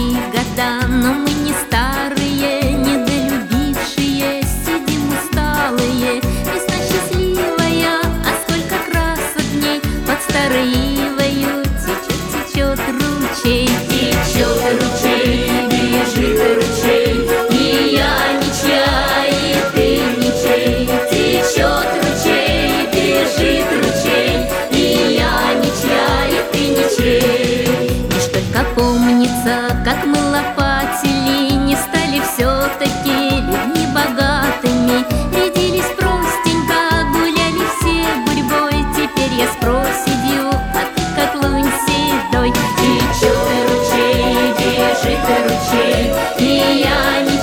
прошли года, но мы не старые, недолюбившие, сидим усталые. Весна счастливая, а сколько красок дней под старой ивою течет, течет ручей. Течет ручей, бежит ручей, и я ничья, и ты ничей. Течет ручей, бежит ручей, и я ничья, и ты ничей. Лишь только помнится, как мы лопатили, не стали все-таки людьми богатыми. Рядились простенько, гуляли все гурьбой. Теперь я с проседью, а ты как лунь седой. Течет ручей, бежит ручей, и я не